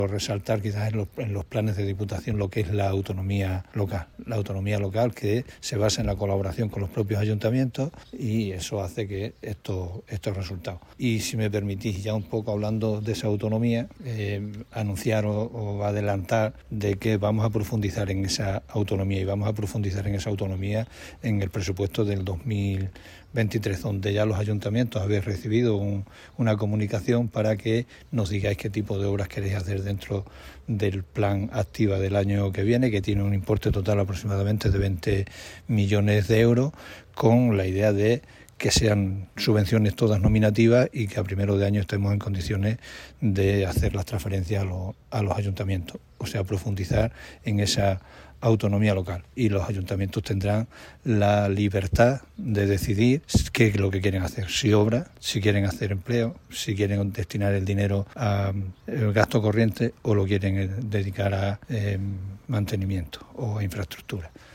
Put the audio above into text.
Resaltar quizás en los planes de Diputación lo que es la autonomía local. La autonomía local que se basa en la colaboración con los propios ayuntamientos y eso hace que estos resultados. Y si me permitís, ya un poco hablando de esa autonomía, anunciar o adelantar de que vamos a profundizar en esa autonomía y vamos a profundizar en esa autonomía en el presupuesto del 2023, donde ya los ayuntamientos habéis recibido una comunicación para que nos digáis qué tipo de obras queréis hacer dentro del plan Activa del año que viene, que tiene un importe total aproximadamente de 20 millones de euros, con la idea de que sean subvenciones todas nominativas y que a primero de año estemos en condiciones de hacer las transferencias a los ayuntamientos, o sea, profundizar en esa autonomía local, y los ayuntamientos tendrán la libertad de decidir qué es lo que quieren hacer, si obra, si quieren hacer empleo, si quieren destinar el dinero a gasto corriente o lo quieren dedicar a mantenimiento o a infraestructura.